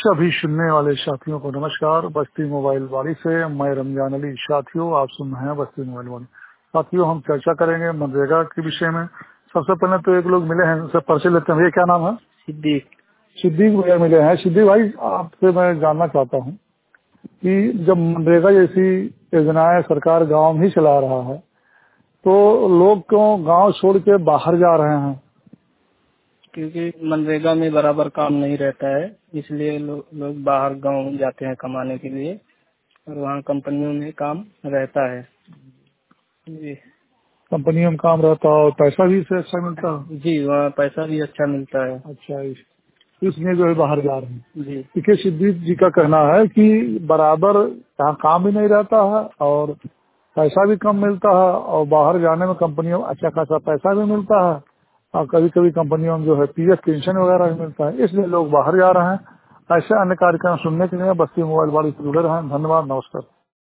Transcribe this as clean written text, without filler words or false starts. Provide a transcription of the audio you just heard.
सभी सुनने वाले साथियों को नमस्कार। बस्ती मोबाइल वाली से मैं रमजान अली। साथियों, आप सुन रहे हैं बस्ती मोबाइल वाली। साथियों, हम चर्चा करेंगे मनरेगा के विषय में। सबसे पहले तो एक लोग मिले हैं, उनसे परिचय लेते हैं। भैया क्या नाम है? सिद्दीक। सिद्दीक भैया मिले हैं। सिद्दीक भाई, आपसे मैं जानना चाहता हूँ कि जब मनरेगा जैसी योजनाएं सरकार गाँव में ही चला रहा है तो लोग क्यों गाँव छोड़ के बाहर जा रहे हैं? क्योंकि मनरेगा में बराबर काम नहीं रहता है, इसलिए लोग बाहर गांव जाते हैं कमाने के लिए, और वहाँ कंपनियों में काम रहता है। जी कंपनियों में काम रहता है और पैसा भी इससे अच्छा मिलता है। जी, वहाँ पैसा भी अच्छा मिलता है। अच्छा, इसलिए जो है बाहर जा रहे हैं। जी देखिए, सिद्दीक जी का कहना है कि बराबर यहाँ काम भी नहीं रहता है और पैसा भी कम मिलता है, और बाहर जाने में कंपनियों में अच्छा खासा पैसा भी मिलता है, और कभी कभी कंपनियों में जो है पीएफ पेंशन वगैरह भी मिलता है, इसलिए लोग बाहर जा रहे हैं। ऐसे अन्य कार्यक्रम सुनने के लिए बस्ती मोबाइल वाली से जुड़े रहें। धन्यवाद, नमस्कार।